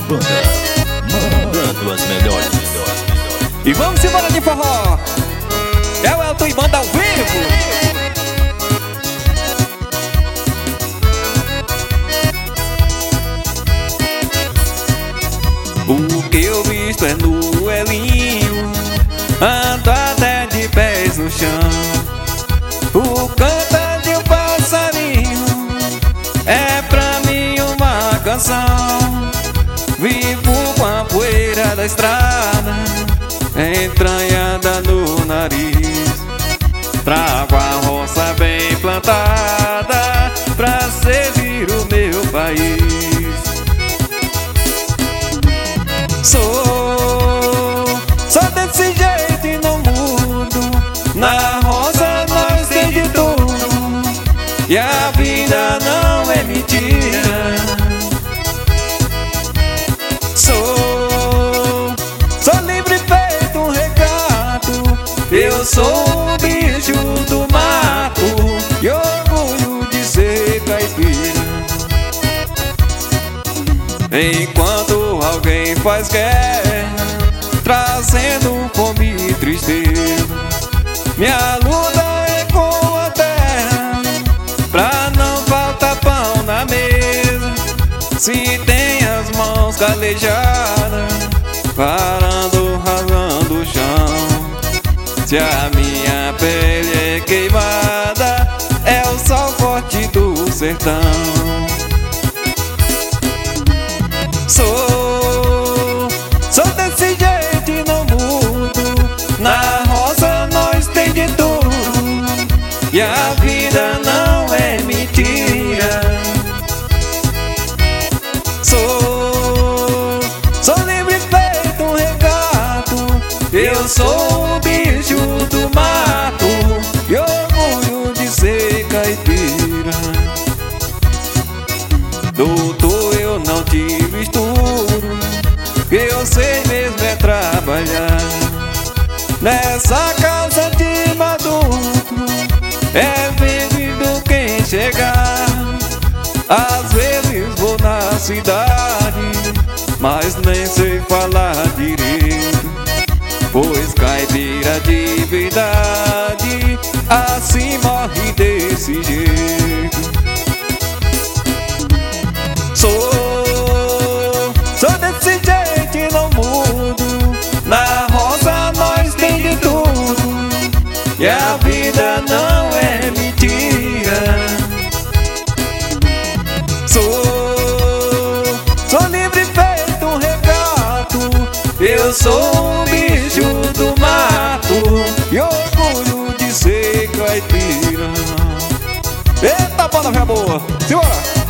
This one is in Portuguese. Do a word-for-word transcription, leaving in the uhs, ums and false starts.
Banda mandando as melhores. E vamos embora de forró. É o Elton e Banda ao vivo. O que eu visto é no elinho, ando até de pés no chão. O canto de um passarinho é pra mim uma canção. Vivo com a poeira da estrada entranhada no nariz. Trago a roça bem plantada pra servir o meu país. Sou, sou desse jeito e não mudo. Na roça nós tem de tudo e a vida não é mentira. Sou, sou livre feito um recato. Eu sou o bicho do mato e orgulho de ser caipira. Enquanto alguém faz guerra, trazendo fome e tristeza, minha luta é com a terra, pra não faltar pão na mesa. Se tem as mãos calejadas, parando, rasgando o chão. Se a minha pele é queimada, é o sol forte do sertão. Sou, sou desse jeito e não mudo. Na roça nós tem de tudo e a vida não é mentira. Sou, sou livre feito um recato. Eu sou o bicho do mato e orgulho de ser caipira. Doutor, eu não te misturo, eu sei mesmo é trabalhar. Nessa calça de maduro é vendido quem chegar. Às vezes vou na cidade, mas nem sei falar direito, pois caipira de verdade assim morre desse jeito. Sou, sou desse jeito e não mudo. Na roça nós tem de tudo e a vida não é mentira. Sou, sou livre feito um recato. Eu sou o bicho do mato e orgulho de ser caipira. Eita, banda velha boa, simbora!